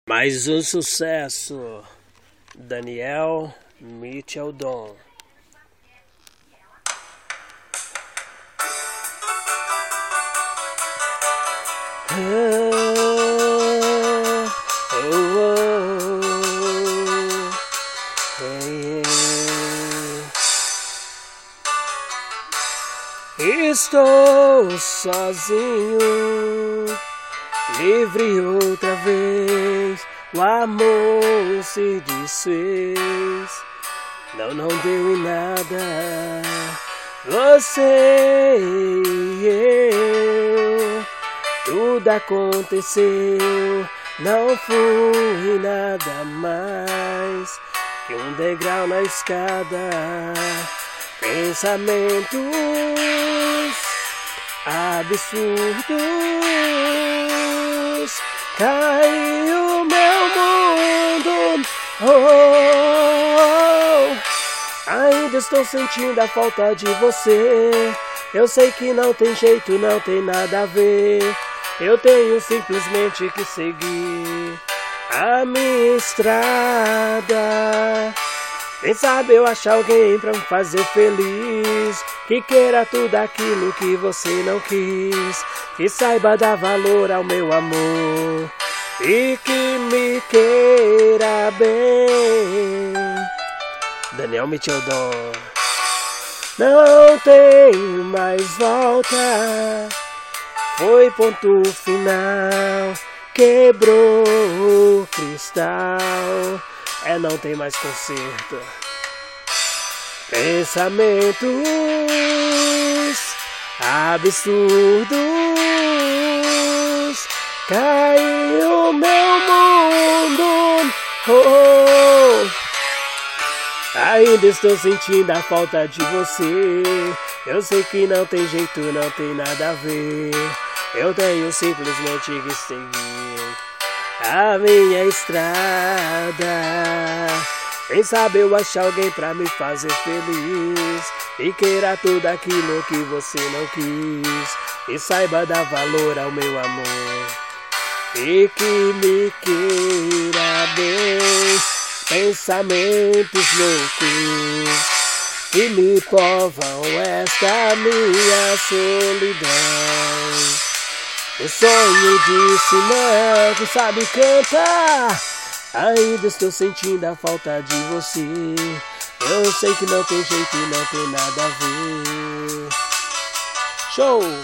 Mais um sucesso, Daniel Michelton. Estou sozinho, livre outra vez, o amor se desfez, não deu em nada, você e eu, tudo aconteceu, não fui nada mais que um degrau na escada, pensamentos absurdos, caiu meu mundo, ainda estou sentindo a falta de você, eu sei que não tem jeito, não tem nada a ver, eu tenho simplesmente que seguir a minha estrada. Quem sabe eu achar alguém pra me fazer feliz, que queira tudo aquilo que você não quis, que saiba dar valor ao meu amor e que me queira bem. Daniel Michelton. Não tem mais volta, foi ponto final, quebrou o cristal, não tem mais conserto. Pensamentos absurdos, caiu meu mundo, ainda estou sentindo a falta de você, eu sei que não tem jeito, não tem nada a ver, eu tenho simplesmente que seguir a minha estrada. Quem sabe eu achar alguém pra me fazer feliz e queira tudo aquilo que você não quis, e saiba dar valor ao meu amor e que me queira bem. Pensamentos loucos que me provam esta minha solidão, o sonho disse não, quem sabe cantar, ainda estou sentindo a falta de você, eu sei que não tem jeito, não tem nada a ver. Show!